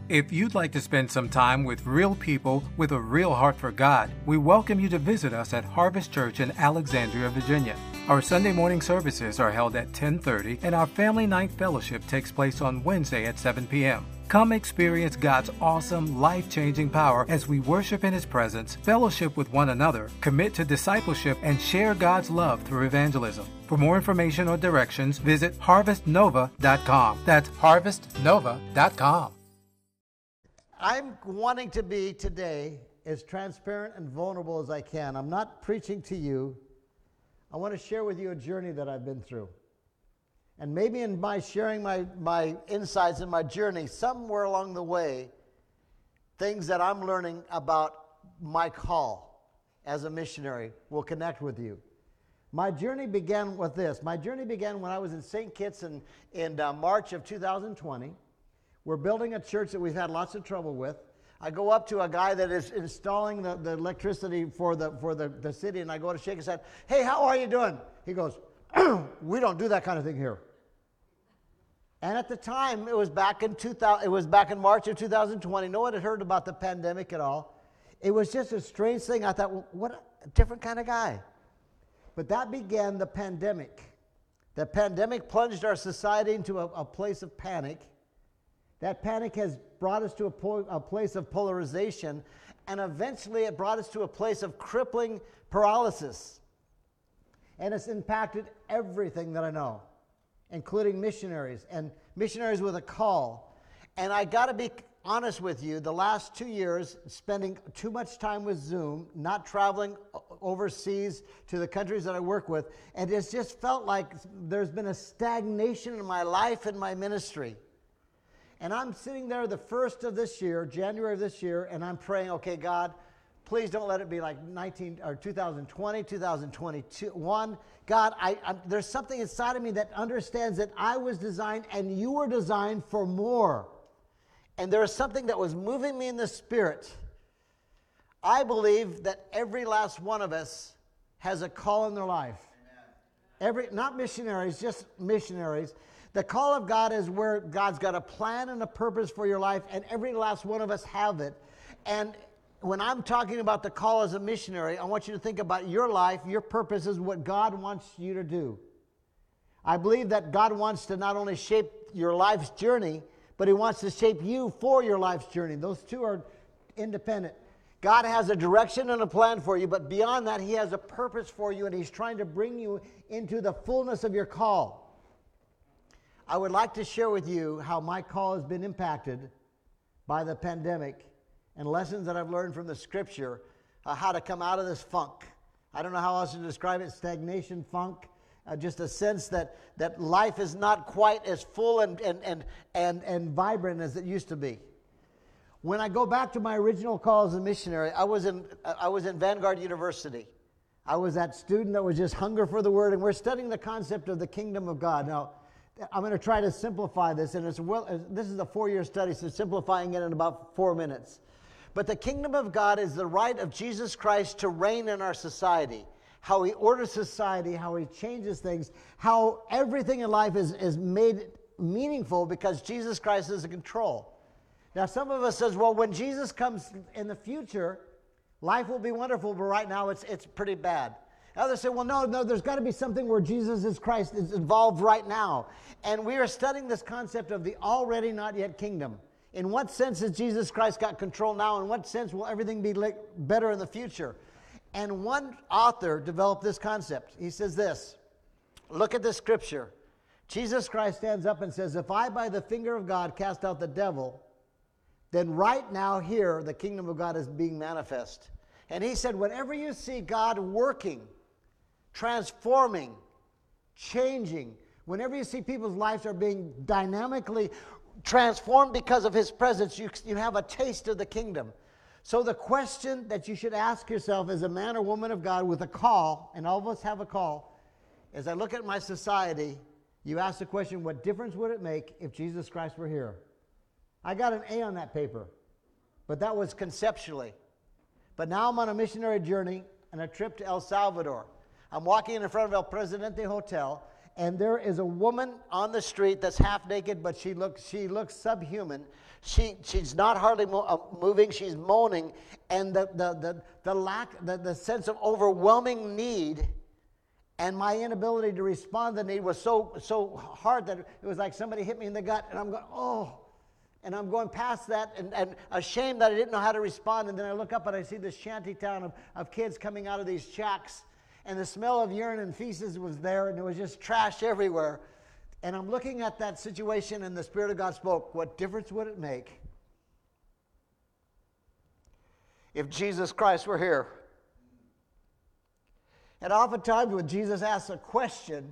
If you'd like to spend some time with real people with a real heart for God, we welcome you to visit us at Harvest Church in Alexandria, Virginia. Our Sunday morning services are held at 10:30, and our Family Night Fellowship takes place on Wednesday at 7 p.m. Come experience God's awesome, life-changing power as we worship in His presence, fellowship with one another, commit to discipleship, and share God's love through evangelism. For more information or directions, visit harvestnova.com. That's harvestnova.com. I'm wanting to be today as transparent and vulnerable as I can. I'm not preaching to you. I want to share with you a journey that I've been through. And maybe in my sharing my insights in my journey, somewhere along the way, things that I'm learning about my call as a missionary will connect with you. My journey began with this. My journey began when I was in St. Kitts in March of 2020. We're building a church that we've had lots of trouble with. I go up to a guy that is installing the electricity for the city, and I go to shake his hand. Hey, how are you doing? He goes, we don't do that kind of thing here. And at the time, it was back in March of 2020. No one had heard about the pandemic at all. It was just a strange thing. I thought, well, what a different kind of guy. But that began the pandemic. The pandemic plunged our society into a place of panic. That panic has brought us to a place of polarization, and eventually it brought us to a place of crippling paralysis. And it's impacted everything that I know, including missionaries, and missionaries with a call. And I got to be honest with you, the last 2 years, spending too much time with Zoom, not traveling overseas to the countries that I work with, and it's just felt like there's been a stagnation in my life and my ministry. And I'm sitting there the first of this year, January of this year, and I'm praying, okay, God, please don't let it be like 2020, 2021. God, there's something inside of me that understands that I was designed and you were designed for more. And there was something that was moving me in the spirit. I believe that every last one of us has a call in their life. Not missionaries, just missionaries. The call of God is where God's got a plan and a purpose for your life, and every last one of us have it. And when I'm talking about the call as a missionary, I want you to think about your life. Your purpose is what God wants you to do. I believe that God wants to not only shape your life's journey, but He wants to shape you for your life's journey. Those two are independent. God has a direction and a plan for you, but beyond that, He has a purpose for you, and He's trying to bring you into the fullness of your call. I would like to share with you how my call has been impacted by the pandemic and lessons that I've learned from the Scripture, how to come out of this funk. I don't know how else to describe it, stagnation, funk, just a sense that life is not quite as full and vibrant as it used to be. When I go back to my original call as a missionary, I was in Vanguard University. I was that student that was just hunger for the Word, and we're studying the concept of the kingdom of God. Now, I'm going to try to simplify this, and this is a 4-year study, so simplifying it in about 4 minutes. But the kingdom of God is the right of Jesus Christ to reign in our society, how He orders society, how He changes things, how everything in life is made meaningful because Jesus Christ is in control. Now, some of us says, well, when Jesus comes in the future, life will be wonderful, but right now it's pretty bad. Others say, well, no, there's got to be something where Jesus Christ is involved right now. And we are studying this concept of the already not yet kingdom. In what sense has Jesus Christ got control now? In what sense will everything be better in the future? And one author developed this concept. He says this, look at the Scripture. Jesus Christ stands up and says, if I by the finger of God cast out the devil, then right now here the kingdom of God is being manifest. And he said, whenever you see God working, transforming, changing, whenever you see people's lives are being dynamically transformed because of His presence, you have a taste of the kingdom. So the question that you should ask yourself as a man or woman of God with a call, and all of us have a call, as I look at my society, you ask the question, what difference would it make if Jesus Christ were here? I got an A on that paper, but that was conceptually. But now I'm on a missionary journey and a trip to El Salvador. I'm walking in front of El Presidente Hotel, and there is a woman on the street that's half naked, but she looks subhuman. She's not hardly moving. She's moaning, and the sense of overwhelming need, and my inability to respond to the need was so hard that it was like somebody hit me in the gut, and I'm going, oh. And I'm going past that and ashamed that I didn't know how to respond. And then I look up and I see this shanty town of kids coming out of these shacks. And the smell of urine and feces was there, and there was just trash everywhere. And I'm looking at that situation, and the Spirit of God spoke. What difference would it make if Jesus Christ were here? And oftentimes when Jesus asks a question,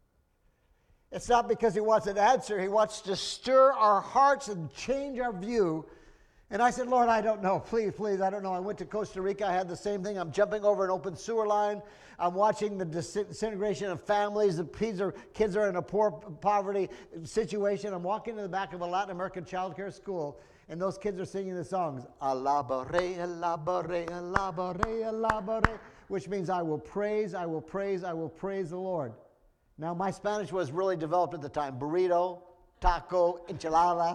it's not because he wants an answer. He wants to stir our hearts and change our view. And I said, Lord, I don't know. Please, I don't know. I went to Costa Rica. I had the same thing. I'm jumping over an open sewer line. I'm watching the disintegration of families. The kids are in a poverty situation. I'm walking in the back of a Latin American child care school, and those kids are singing the songs, Alabare, alabare, alabare, alabare, which means I will praise the Lord. Now, my Spanish was really developed at the time. Burrito, taco, enchilada,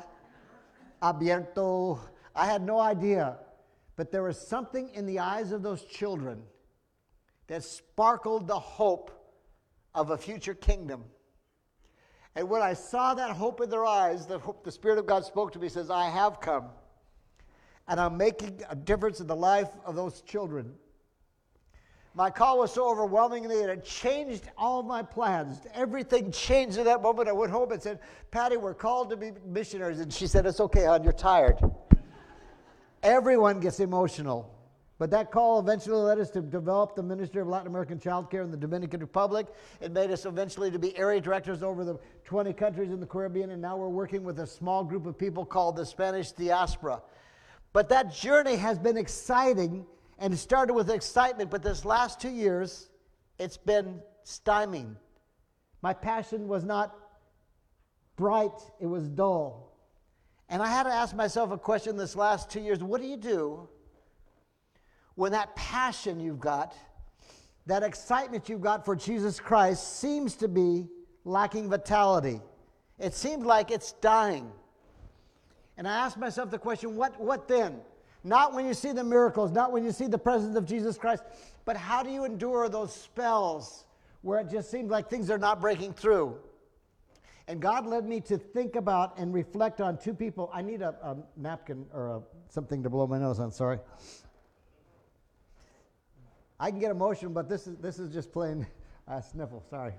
abierto. I had no idea. But there was something in the eyes of those children that sparkled the hope of a future kingdom. And when I saw that hope in their eyes, the Spirit of God spoke to me, says, I have come. And I'm making a difference in the life of those children. My call was so overwhelming that it changed all of my plans. Everything changed at that moment. I went home and said, Patty, we're called to be missionaries. And she said, it's okay, hon, you're tired. Everyone gets emotional. But that call eventually led us to develop the Ministry of Latin American Child Care in the Dominican Republic. It made us eventually to be area directors over the 20 countries in the Caribbean. And now we're working with a small group of people called the Spanish Diaspora. But that journey has been exciting. And it started with excitement, but this last 2 years, it's been stymieing. My passion was not bright, it was dull. And I had to ask myself a question this last 2 years. What do you do when that passion you've got, that excitement you've got for Jesus Christ seems to be lacking vitality? It seems like it's dying. And I asked myself the question, what then? Not when you see the miracles, not when you see the presence of Jesus Christ, but how do you endure those spells where it just seems like things are not breaking through? And God led me to think about and reflect on two people. I need a napkin or something to blow my nose on, sorry. I can get emotional, but this is just plain sniffle, sorry.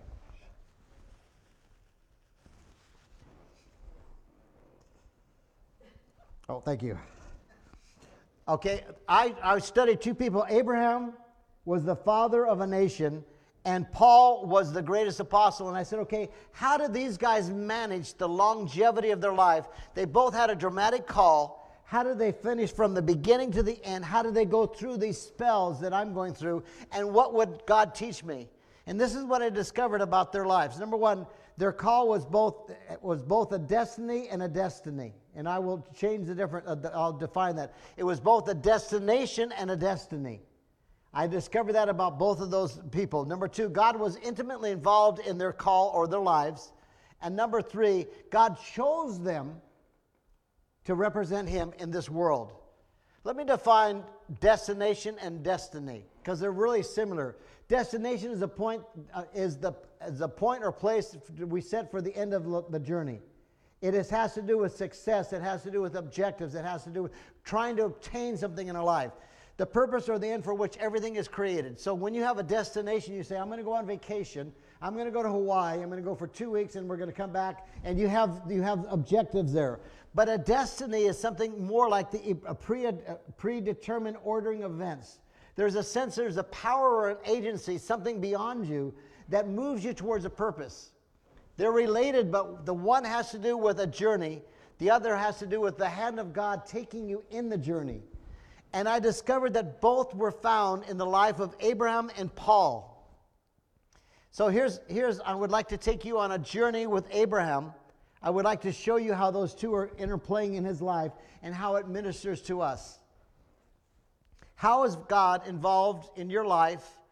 Oh, thank you. Okay, I studied two people. Abraham was the father of a nation, and Paul was the greatest apostle. And I said, okay, how did these guys manage the longevity of their life? They both had a dramatic call. How did they finish from the beginning to the end? How did they go through these spells that I'm going through? And what would God teach me? And this is what I discovered about their lives. Number one, their call was both a destiny and a destiny. And I will change the difference, I'll define that. It was both a destination and a destiny. I discovered that about both of those people. Number two, God was intimately involved in their call or their lives. And number three, God chose them to represent Him in this world. Let me define destination and destiny, because they're really similar. Destination is a point, is the point or place we set for the end of the journey. It has to do with success. It has to do with objectives. It has to do with trying to obtain something in our life. The purpose or the end for which everything is created. So when you have a destination, you say, I'm going to go on vacation. I'm going to go to Hawaii. I'm going to go for 2 weeks, and we're going to come back. And you have objectives there. But a destiny is something more like a predetermined ordering of events. There's a sense, there's a power or an agency, something beyond you that moves you towards a purpose. They're related, but the one has to do with a journey. The other has to do with the hand of God taking you in the journey. And I discovered that both were found in the life of Abraham and Paul. So here's I would like to take you on a journey with Abraham. I would like to show you how those two are interplaying in his life and how it ministers to us. How is God involved in your life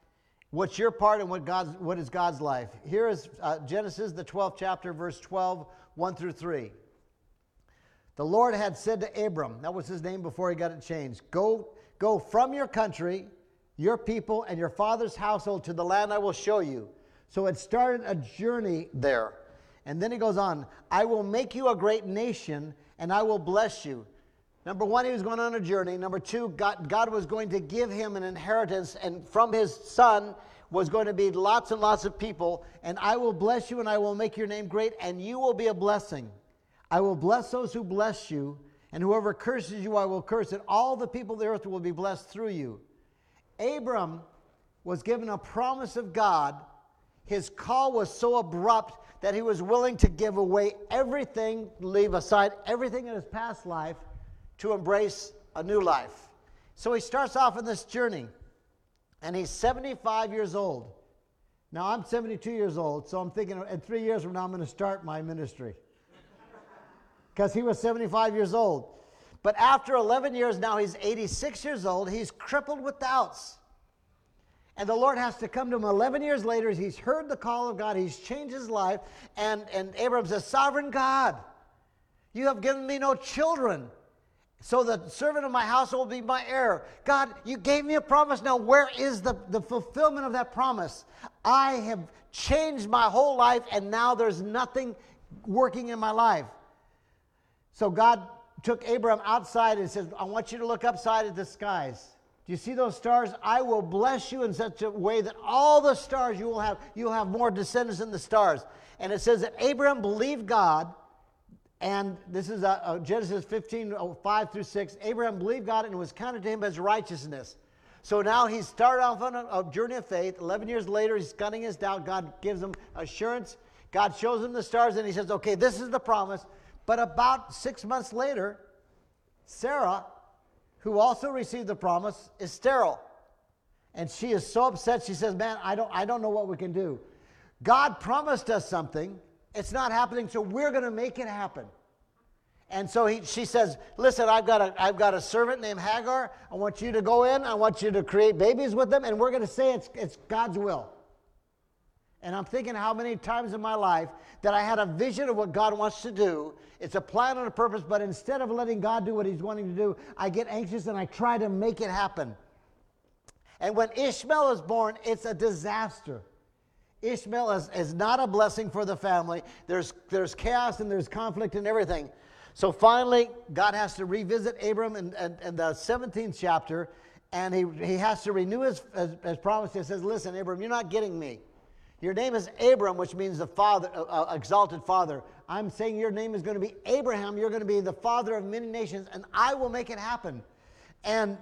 What's your part and what is God's life? Here is Genesis, the 12th chapter, verse 12, 1 through 3. The Lord had said to Abram, that was his name before he got it changed, go from your country, your people, and your father's household to the land I will show you. So it started a journey there. And then he goes on, I will make you a great nation, and I will bless you. Number one, he was going on a journey. Number two, God was going to give him an inheritance, and from his son was going to be lots and lots of people. And I will bless you, and I will make your name great, and you will be a blessing. I will bless those who bless you, and whoever curses you I will curse, and all the people of the earth will be blessed through you. Abram was given a promise of God. His call was so abrupt that he was willing to give away everything, leave aside everything in his past life to embrace a new life. So he starts off on this journey, and he's 75 years old. Now, I'm 72 years old, so I'm thinking in 3 years from now I'm going to start my ministry. Because he was 75 years old. But after 11 years now, he's 86 years old. He's crippled with doubts. And the Lord has to come to him 11 years later. He's heard the call of God. He's changed his life. And Abram says, Sovereign God, you have given me no children, so the servant of my house will be my heir. God, you gave me a promise. Now, where is the fulfillment of that promise? I have changed my whole life, and now there's nothing working in my life. So God took Abram outside and says, I want you to look upside at the skies. Do you see those stars? I will bless you in such a way that all the stars you'll have more descendants than the stars. And it says that Abraham believed God, and this is Genesis 15, 5 through 6. Abraham believed God, and it was counted to him as righteousness. So now he's started off on a journey of faith. 11 years later, he's cutting his doubt. God gives him assurance. God shows him the stars, and he says, okay, this is the promise. But about 6 months later, Sarah, who also received the promise, is sterile. And she is so upset, she says, man, I don't know what we can do. God promised us something. It's not happening, so we're going to make it happen. And so she says, listen, I've got a servant named Hagar. I want you to go in. I want you to create babies with them, and we're going to say it's God's will. And I'm thinking how many times in my life that I had a vision of what God wants to do. It's a plan and a purpose, but instead of letting God do what he's wanting to do, I get anxious and I try to make it happen. And when Ishmael is born, it's a disaster. Ishmael is not a blessing for the family. There's chaos and there's conflict and everything. So finally, God has to revisit Abram in the 17th chapter, and he has to renew his promise. He says, listen, Abram, you're not getting me. Your name is Abram, which means the father, exalted father. I'm saying your name is going to be Abraham. You're going to be the father of many nations, and I will make it happen. And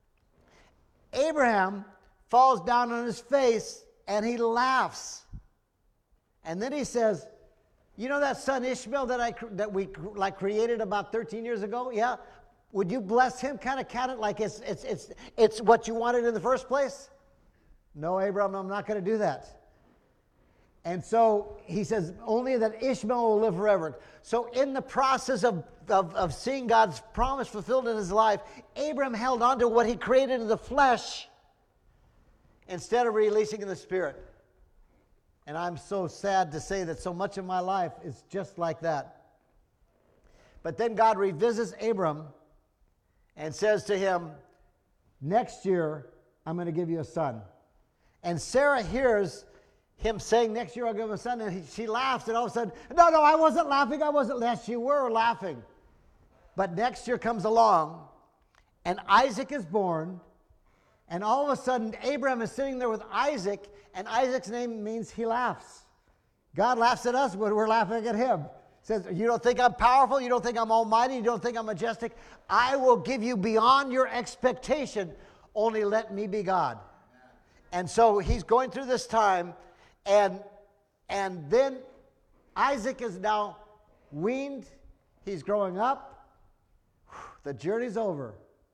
Abraham falls down on his face, and he laughs. And then he says, you know that son Ishmael that we created about 13 years ago? Yeah? Would you bless him? Kind of count it like it's what you wanted in the first place? No, Abraham, I'm not going to do that. And so he says, only that Ishmael will live forever. So in the process of seeing God's promise fulfilled in his life, Abraham held on to what he created in the flesh instead of releasing in the spirit. And I'm so sad to say that so much of my life is just like that. But then God revisits Abram and says to him, next year, I'm going to give you a son. And Sarah hears him saying, next year I'll give him a son, and she laughs, and all of a sudden, no, I wasn't laughing, yes, you were laughing. But next year comes along, and Isaac is born, and all of a sudden, Abraham is sitting there with Isaac, and Isaac's name means he laughs. God laughs at us when we're laughing at him. He says, you don't think I'm powerful, you don't think I'm almighty, you don't think I'm majestic, I will give you beyond your expectation, only let me be God. And so he's going through this time, and then Isaac is now weaned. He's growing up. The journey's over.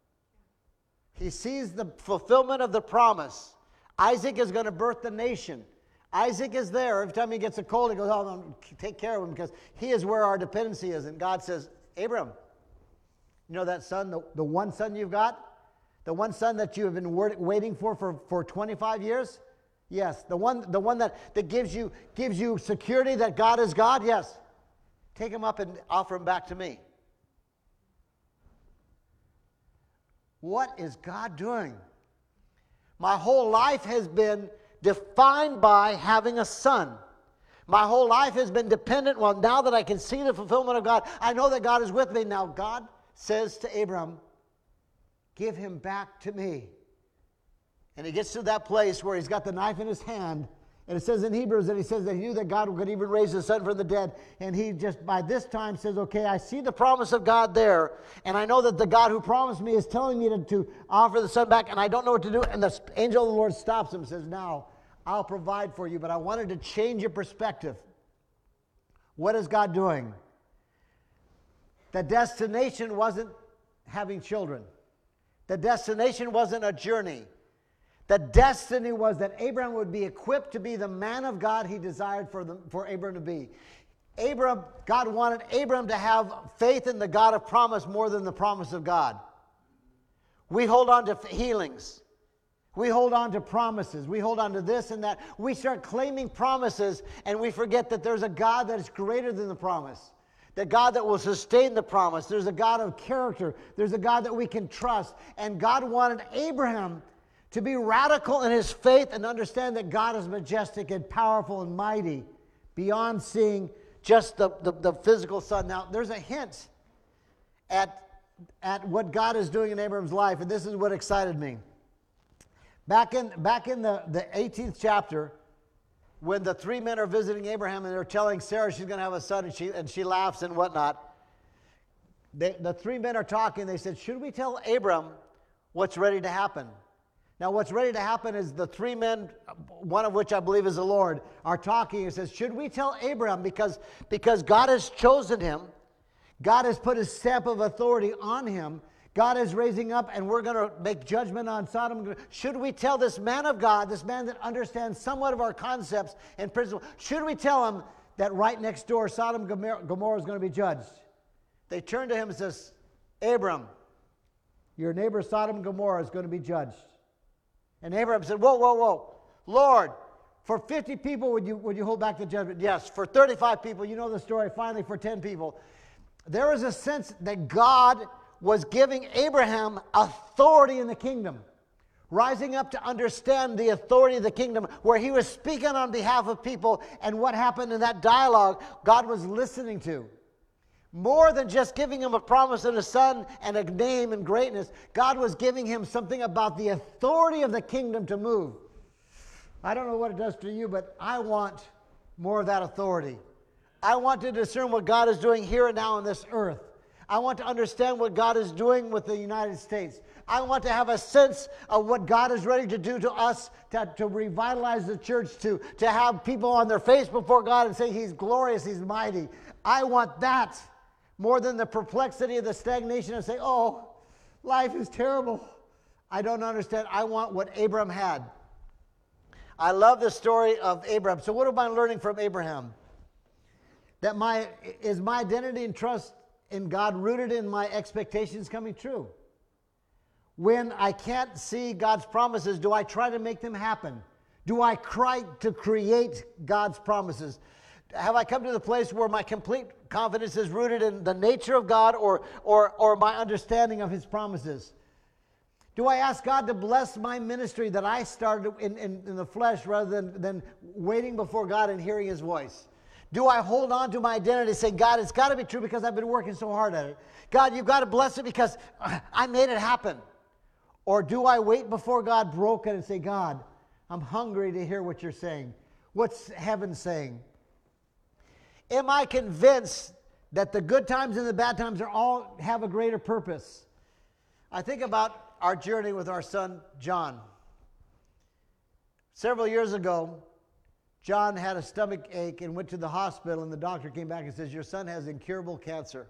He sees the fulfillment of the promise. Isaac is going to birth the nation. Isaac is there. Every time he gets a cold, he goes, oh, no, take care of him, because he is where our dependency is. And God says, Abram, you know that son, the one son you've got? The one son that you have been waiting for 25 years? Yes. The one that gives you security that God is God? Yes. Take him up and offer him back to me. What is God doing? My whole life has been defined by having a son. My whole life has been dependent. Well, now that I can see the fulfillment of God, I know that God is with me. Now God says to Abram, give him back to me. And he gets to that place where he's got the knife in his hand. And it says in Hebrews that he says that he knew that God could even raise his son from the dead. And he just by this time says, okay, I see the promise of God there. And I know that the God who promised me is telling me to offer the son back. And I don't know what to do. And the angel of the Lord stops him and says, now I'll provide for you. But I wanted to change your perspective. What is God doing? The destination wasn't having children. The destination wasn't a journey. The destiny was that Abraham would be equipped to be the man of God he desired for Abraham to be. God wanted Abraham to have faith in the God of promise more than the promise of God. We hold on to healings. We hold on to promises. We hold on to this and that. We start claiming promises and we forget that there's a God that is greater than the promise. The God that will sustain the promise. There's a God of character. There's a God that we can trust. And God wanted Abraham to be radical in his faith and understand that God is majestic and powerful and mighty beyond seeing just the physical son. Now, there's a hint at what God is doing in Abraham's life, and this is what excited me. Back in the 18th chapter, when the three men are visiting Abraham and they're telling Sarah she's going to have a son, and she laughs and whatnot, the three men are talking. They said, should we tell Abram what's ready to happen? Now, what's ready to happen is the three men, one of which I believe is the Lord, are talking and says, should we tell Abraham because God has chosen him, God has put his stamp of authority on him, God is raising up and we're going to make judgment on Sodom. Should we tell this man of God, this man that understands somewhat of our concepts and principles, should we tell him that right next door Sodom and Gomorrah is going to be judged? They turn to him and says, Abram, your neighbor Sodom and Gomorrah is going to be judged. And Abraham said, whoa, whoa, whoa. Lord, for 50 people would you hold back the judgment? Yes. For 35 people, you know the story. Finally, for 10 people. There was a sense that God was giving Abraham authority in the kingdom. Rising up to understand the authority of the kingdom, where he was speaking on behalf of people, and what happened in that dialogue, God was listening to. More than just giving him a promise and a son and a name and greatness, God was giving him something about the authority of the kingdom to move. I don't know what it does to you, but I want more of that authority. I want to discern what God is doing here and now on this earth. I want to understand what God is doing with the United States. I want to have a sense of what God is ready to do to us, to revitalize the church, to have people on their face before God and say, He's glorious, He's mighty. I want that. More than the perplexity of the stagnation and say, oh, life is terrible. I don't understand. I want what Abraham had. I love the story of Abraham. So what am I learning from Abraham? That is my identity and trust in God rooted in my expectations coming true? When I can't see God's promises, do I try to make them happen? Do I try to create God's promises? Have I come to the place where my complete confidence is rooted in the nature of God or my understanding of His promises? Do I ask God to bless my ministry that I started in the flesh rather than waiting before God and hearing His voice? Do I hold on to my identity and say, God, it's got to be true because I've been working so hard at it. God, you've got to bless it because I made it happen. Or do I wait before God broken and say, God, I'm hungry to hear what you're saying. What's heaven saying? Am I convinced that the good times and the bad times all have a greater purpose? I think about our journey with our son, John. Several years ago, John had a stomach ache and went to the hospital, and the doctor came back and says, your son has incurable cancer.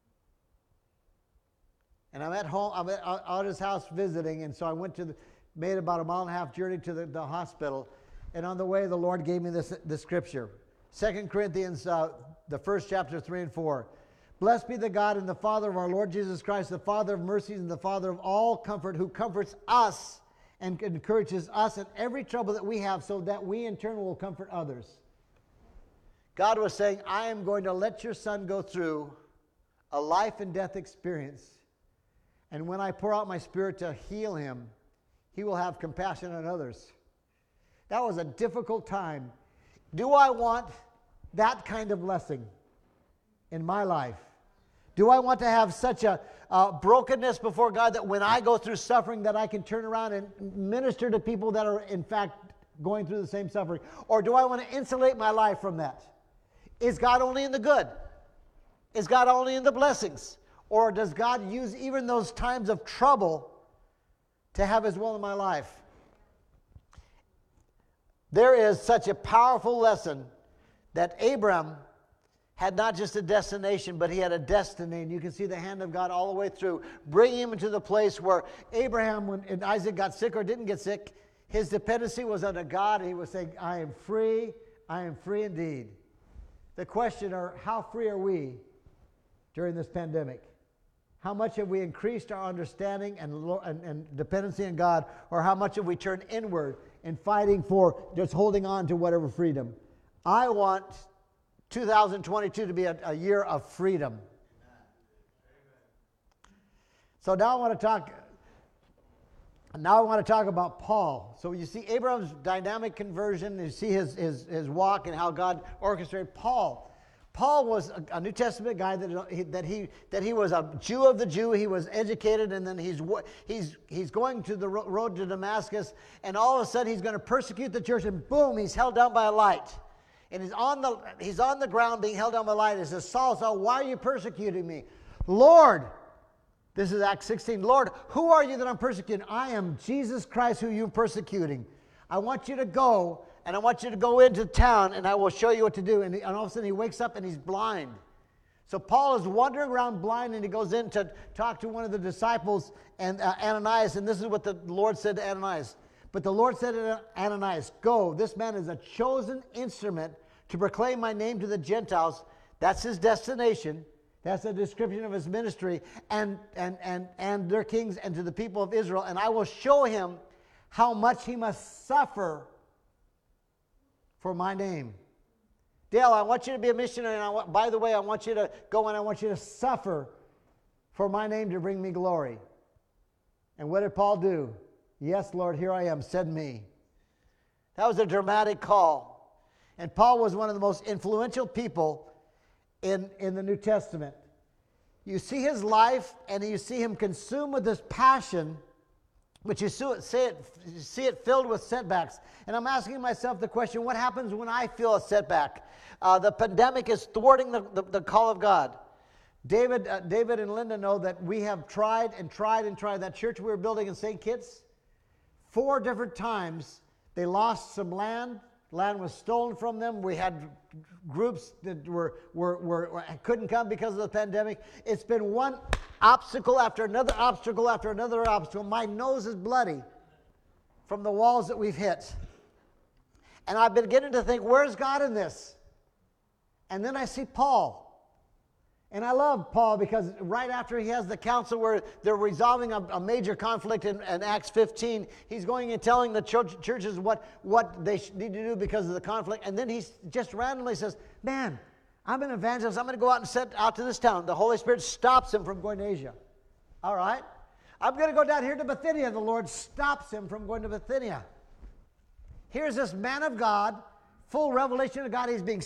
And I'm at home, I'm at his house visiting, and so I made about a 1.5 mile journey to the hospital, and on the way, the Lord gave me this scripture. 2 Corinthians, the first chapter, 3 and 4. Blessed be the God and the Father of our Lord Jesus Christ, the Father of mercies and the Father of all comfort, who comforts us and encourages us in every trouble that we have so that we in turn will comfort others. God was saying, I am going to let your son go through a life and death experience. And when I pour out my Spirit to heal him, he will have compassion on others. That was a difficult time. Do I want that kind of blessing in my life? Do I want to have such a brokenness before God that when I go through suffering that I can turn around and minister to people that are in fact going through the same suffering? Or do I want to insulate my life from that? Is God only in the good? Is God only in the blessings? Or does God use even those times of trouble to have his will in my life? There is such a powerful lesson that Abram had not just a destination, but he had a destiny. And you can see the hand of God all the way through, bringing him into the place where Abraham, when Isaac got sick or didn't get sick, his dependency was on God. He was saying, I am free indeed. The question are, how free are we during this pandemic? How much have we increased our understanding and dependency on God, or how much have we turned inward and fighting for just holding on to whatever freedom? I want 2022 to be a year of freedom. Amen. So now I want to talk about Paul. So you see Abraham's dynamic conversion, you see his walk and how God orchestrated Paul. Paul was a New Testament guy that he was a Jew of the Jew. He was educated, and then he's going to the road to Damascus, and all of a sudden he's going to persecute the church, and boom, he's held down by a light. And he's on the ground being held down by light. He says, Saul, Saul, why are you persecuting me? Lord, this is Acts 16. Lord, who are you that I'm persecuting? I am Jesus Christ who you're persecuting. I want you to go, and I want you to go into town, and I will show you what to do. And all of a sudden he wakes up and he's blind. So Paul is wandering around blind, and he goes in to talk to one of the disciples, and Ananias, and this is what the Lord said to Ananias. But the Lord said to Ananias, go, this man is a chosen instrument to proclaim my name to the Gentiles. That's his destination. That's a description of his ministry, and their kings, and to the people of Israel. And I will show him how much he must suffer for my name. Dale, I want you to be a missionary, and by the way, I want you to go and I want you to suffer for my name to bring me glory. And what did Paul do? Yes, Lord, here I am, send me. That was a dramatic call. And Paul was one of the most influential people in the New Testament. You see his life, and you see him consumed with this passion, but you see it filled with setbacks. And I'm asking myself the question, what happens when I feel a setback? The pandemic is thwarting the call of God. David and Linda know that we have tried and tried and tried. That church we were building in St. Kitts, 4 different times they lost some land. Land was stolen from them. We had groups that couldn't come because of the pandemic. It's been one obstacle after another obstacle after another obstacle. My nose is bloody from the walls that we've hit. And I've been beginning to think, where's God in this? And then I see Paul. And I love Paul because right after he has the council where they're resolving a major conflict in Acts 15, he's going and telling the churches what they need to do because of the conflict. And then he just randomly says, man, I'm an evangelist. I'm going to go out and set out to this town. The Holy Spirit stops him from going to Asia. All right. I'm going to go down here to Bithynia. The Lord stops him from going to Bithynia. Here's this man of God, full revelation of God. He's being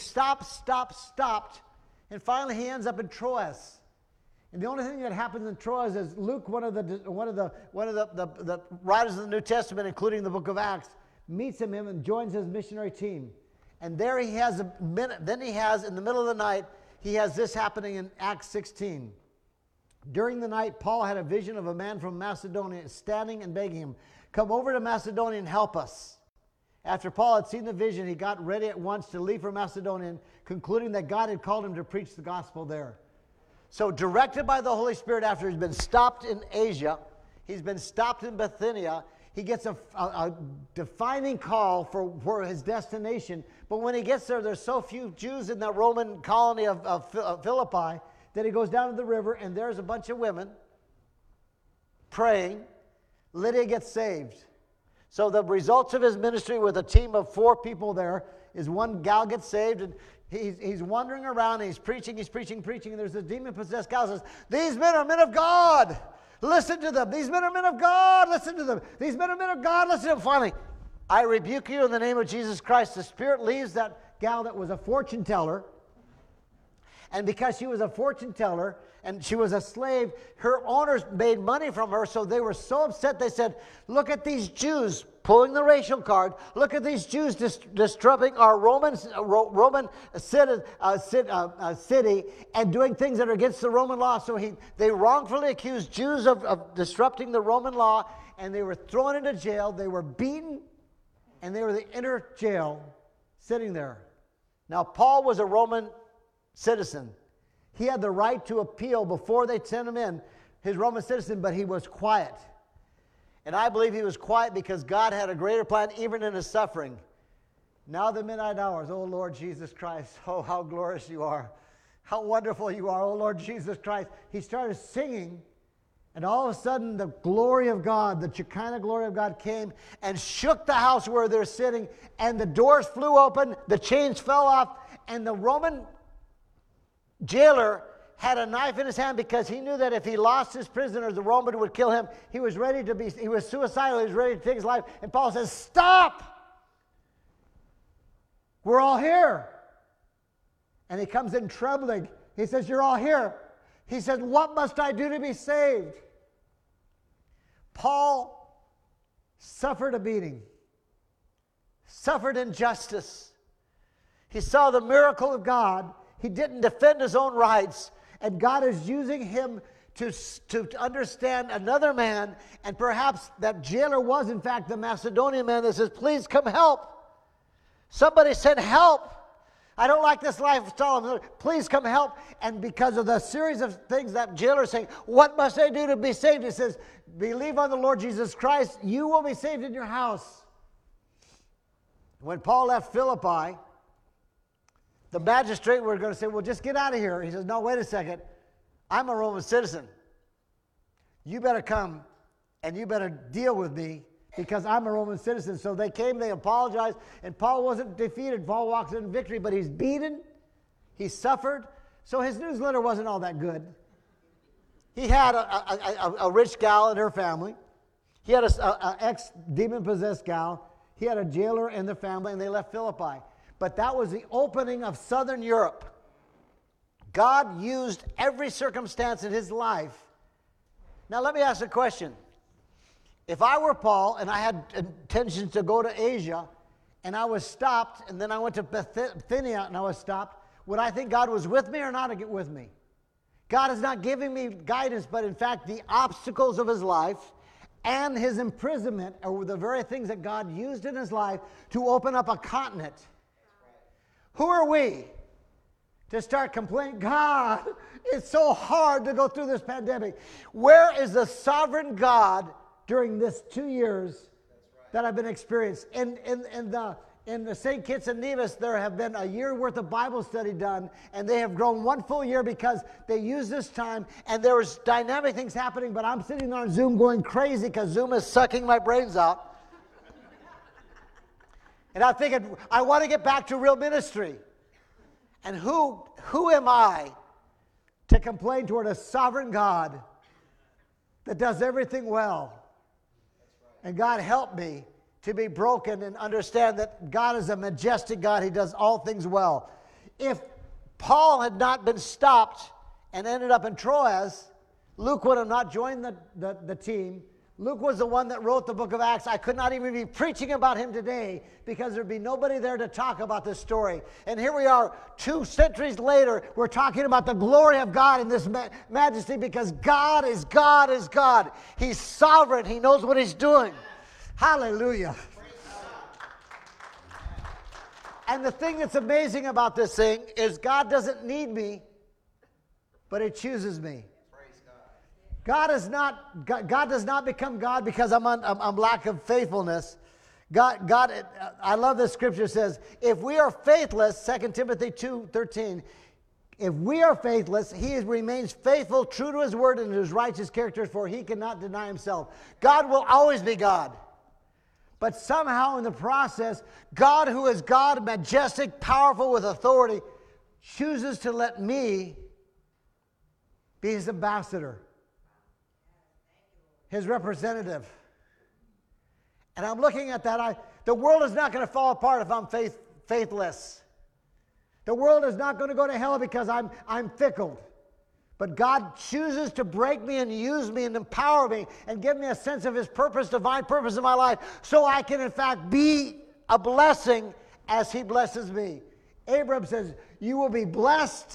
stopped. And finally, he ends up in Troas. And the only thing that happens in Troas is Luke, one of the writers of the New Testament, including the book of Acts, meets him and joins his missionary team. And there he has in the middle of the night, he has this happening in Acts 16. During the night, Paul had a vision of a man from Macedonia standing and begging him, come over to Macedonia and help us. After Paul had seen the vision, he got ready at once to leave for Macedonia, concluding that God had called him to preach the gospel there. So directed by the Holy Spirit, after he's been stopped in Asia, he's been stopped in Bithynia, he gets a defining call for his destination. But when he gets there, there's so few Jews in the Roman colony of Philippi that he goes down to the river, and there's a bunch of women praying. Lydia gets saved. So the results of his ministry with a team of 4 people there is one gal gets saved, and he's wandering around, and he's preaching, and there's a demon-possessed gal who says, "These men are men of God. Listen to them. These men are men of God. Listen to them. These men are men of God. Listen to them." Finally, "I rebuke you in the name of Jesus Christ." The spirit leaves that gal that was a fortune teller. And because she was a fortune teller and she was a slave, her owners made money from her, so they were so upset they said, "Look at these Jews," pulling the racial card, "look at these Jews disrupting our Roman city and doing things that are against the Roman law." So they wrongfully accused Jews of disrupting the Roman law, and they were thrown into jail. They were beaten, and they were in the inner jail sitting there. Now, Paul was a Roman citizen. He had the right to appeal before they sent him in, his Roman citizen, but he was quiet. And I believe he was quiet because God had a greater plan even in his suffering. "Now the midnight hours, O Lord Jesus Christ, oh, how glorious you are. How wonderful you are, O Lord Jesus Christ." He started singing, and all of a sudden the glory of God, the Shekinah glory of God came and shook the house where they're sitting, and the doors flew open, the chains fell off, and the Roman jailer had a knife in his hand because he knew that if he lost his prisoners, the Roman would kill him. He was suicidal, he was ready to take his life. And Paul says, "Stop! We're all here." And he comes in trembling. He says, "You're all here." He said, "What must I do to be saved?" Paul suffered a beating, suffered injustice. He saw the miracle of God. He didn't defend his own rights, and God is using him to understand another man, and perhaps that jailer was in fact the Macedonian man that says, "Please come help. Somebody said help. I don't like this lifestyle. Please come help." And because of the series of things that jailer is saying, "What must I do to be saved?" He says, "Believe on the Lord Jesus Christ. You will be saved in your house." When Paul left Philippi, the magistrate were going to say, "Well, just get out of here." He says, "No, wait a second. I'm a Roman citizen. You better come and you better deal with me because I'm a Roman citizen." So they came, they apologized, and Paul wasn't defeated. Paul walks in victory, but he's beaten. He suffered. So his newsletter wasn't all that good. He had a rich gal in her family. He had an ex-demon-possessed gal. He had a jailer in the family, and they left Philippi. But that was the opening of Southern Europe. God used every circumstance in his life. Now let me ask a question. If I were Paul and I had intentions to go to Asia and I was stopped, and then I went to Bithynia and I was stopped, would I think God was with me or not with me? God is not giving me guidance, but in fact the obstacles of his life and his imprisonment are the very things that God used in his life to open up a continent. Who are we to start complaining, "God, it's so hard to go through this pandemic"? Where is the sovereign God during this 2 years that I've been experienced? In the St. Kitts and Nevis, there have been a year worth of Bible study done, and they have grown 1 full year because they used this time, and there was dynamic things happening, but I'm sitting on Zoom going crazy because Zoom is sucking my brains out. And I'm thinking, I want to get back to real ministry. And who am I to complain toward a sovereign God that does everything well? And God help me to be broken and understand that God is a majestic God. He does all things well. If Paul had not been stopped and ended up in Troas, Luke would have not joined the team. Luke was the one that wrote the book of Acts. I could not even be preaching about him today because there'd be nobody there to talk about this story. And here we are 2 centuries later, we're talking about the glory of God in this majesty because God is God is God. He's sovereign. He knows what he's doing. Hallelujah. And the thing that's amazing about this thing is God doesn't need me, but he chooses me. God does not become God because I'm lack of faithfulness. God, I love this scripture. It says, if we are faithless, 2 Timothy 2:13, if we are faithless, he remains faithful, true to his word and his righteous character, for he cannot deny himself. God will always be God. But somehow in the process, God, who is God, majestic, powerful, with authority, chooses to let me be his ambassador, his representative. And I'm looking at that. The world is not going to fall apart if I'm faithless. The world is not going to go to hell because I'm fickle. But God chooses to break me and use me and empower me and give me a sense of his purpose, divine purpose in my life, so I can in fact be a blessing as he blesses me. Abram says, you will be blessed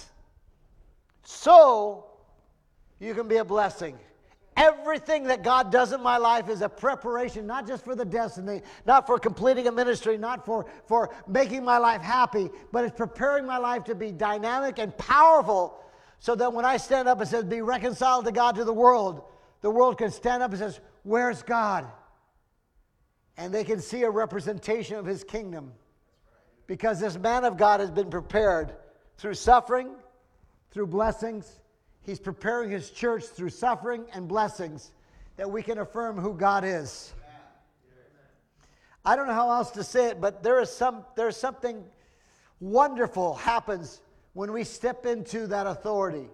so you can be a blessing. Everything that God does in my life is a preparation, not just for the destiny, not for completing a ministry, not for making my life happy, but it's preparing my life to be dynamic and powerful, so that when I stand up and says, be reconciled to God, to the world can stand up and says, where's God? And they can see a representation of his kingdom. Because this man of God has been prepared through suffering, through blessings. He's preparing his church through suffering and blessings, that we can affirm who God is. I don't know how else to say it, but there's something wonderful happens when we step into that authority.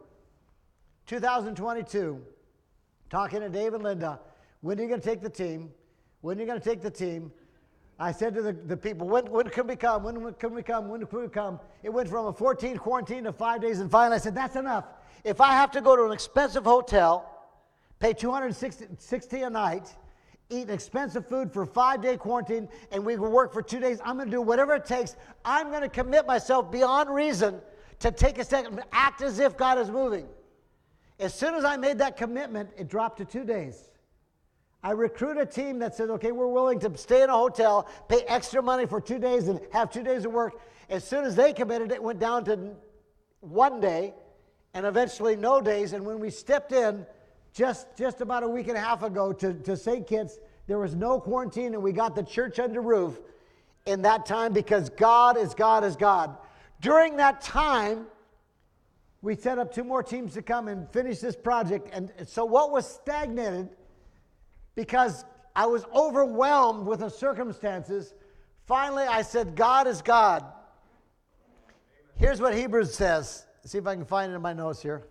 2022, talking to Dave and Linda, when are you going to take the team? When are you going to take the team? I said to the people, when can we come? When can we come? When can we come? It went from a 14 quarantine to 5 days, and finally I said, that's enough. If I have to go to an expensive hotel, pay $260 a night, eat expensive food for a 5-day quarantine, and we will work for 2 days, I'm going to do whatever it takes. I'm going to commit myself beyond reason to take a second and act as if God is moving. As soon as I made that commitment, it dropped to 2 days. I recruit a team that says, okay, we're willing to stay in a hotel, pay extra money for 2 days and have 2 days of work. As soon as they committed, it went down to 1 day and eventually no days. And when we stepped in just about a week and a half ago to St. Kitts, there was no quarantine, and we got the church under roof in that time, because God is God is God. During that time, we set up 2 more teams to come and finish this project. And so what was stagnated, because I was overwhelmed with the circumstances, finally I said, God is God. Here's what Hebrews says. See if I can find it in my notes here.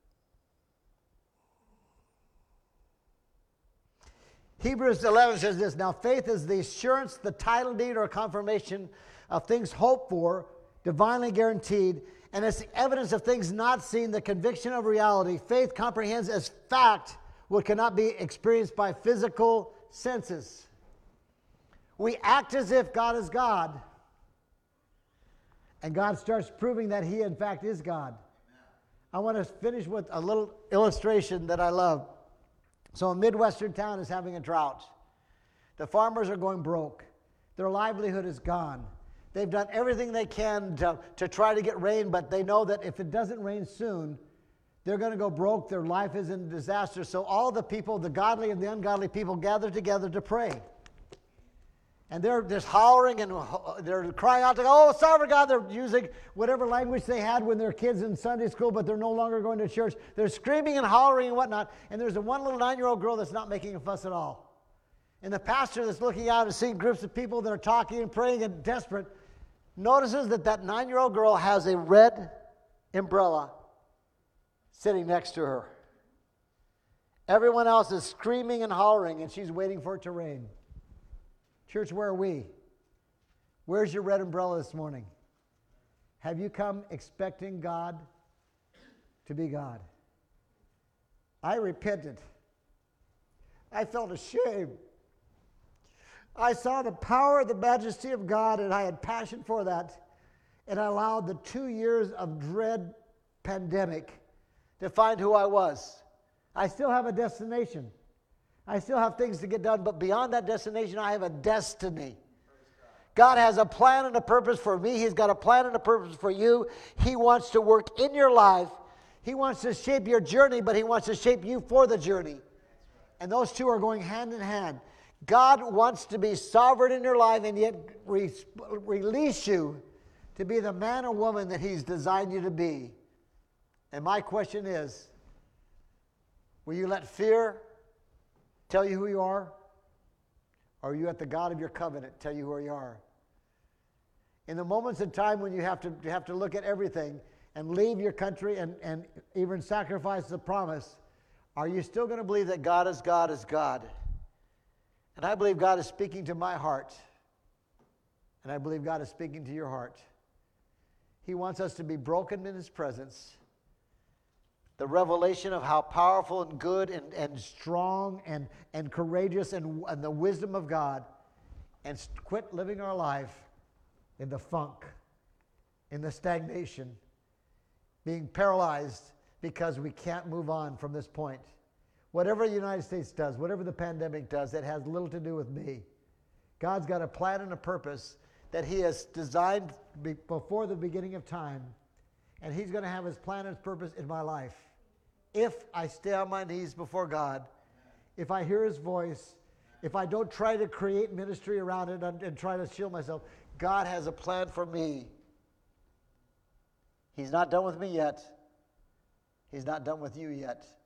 Hebrews 11 says this, now faith is the assurance, the title deed or confirmation of things hoped for, divinely guaranteed, and it's the evidence of things not seen, the conviction of reality. Faith comprehends as fact what cannot be experienced by physical senses. We act as if God is God, and God starts proving that he in fact is God. I want to finish with a little illustration that I love. So a Midwestern town is having a drought. The farmers are going broke. Their livelihood is gone. They've done everything they can to try to get rain, but they know that if it doesn't rain soon, they're going to go broke. Their life is in disaster. So all the people, the godly and the ungodly people, gather together to pray. And they're just hollering and they're crying out to God, oh, sovereign God. They're using whatever language they had when they were kids in Sunday school, but they're no longer going to church. They're screaming and hollering and whatnot. And there's one little 9-year-old girl that's not making a fuss at all. And the pastor that's looking out and seeing groups of people that are talking and praying and desperate notices that 9-year-old girl has a red umbrella sitting next to her. Everyone else is screaming and hollering, and she's waiting for it to rain. Church, where are we? Where's your red umbrella this morning? Have you come expecting God to be God? I repented. I felt ashamed. I saw the power, the majesty of God, and I had passion for that. And I allowed the 2 years of dread pandemic to find who I was. I still have a destination. I still have things to get done, but beyond that destination, I have a destiny. God has a plan and a purpose for me. He's got a plan and a purpose for you. He wants to work in your life. He wants to shape your journey, but he wants to shape you for the journey. And those two are going hand in hand. God wants to be sovereign in your life and yet release you to be the man or woman that he's designed you to be. And my question is, will you let fear tell you who you are? Or are you at the God of your covenant tell you where you are? In the moments of time when you have to look at everything and leave your country and even sacrifice the promise, are you still going to believe that God is God is God? And I believe God is speaking to my heart. And I believe God is speaking to your heart. He wants us to be broken in His presence. The revelation of how powerful and good and strong and courageous and the wisdom of God. And quit living our life in the funk, in the stagnation, being paralyzed because we can't move on from this point. Whatever the United States does, whatever the pandemic does, it has little to do with me. God's got a plan and a purpose that He has designed before the beginning of time, and He's going to have His plan and His purpose in my life. If I stay on my knees before God, if I hear His voice, if I don't try to create ministry around it and try to shield myself, God has a plan for me. He's not done with me yet. He's not done with you yet.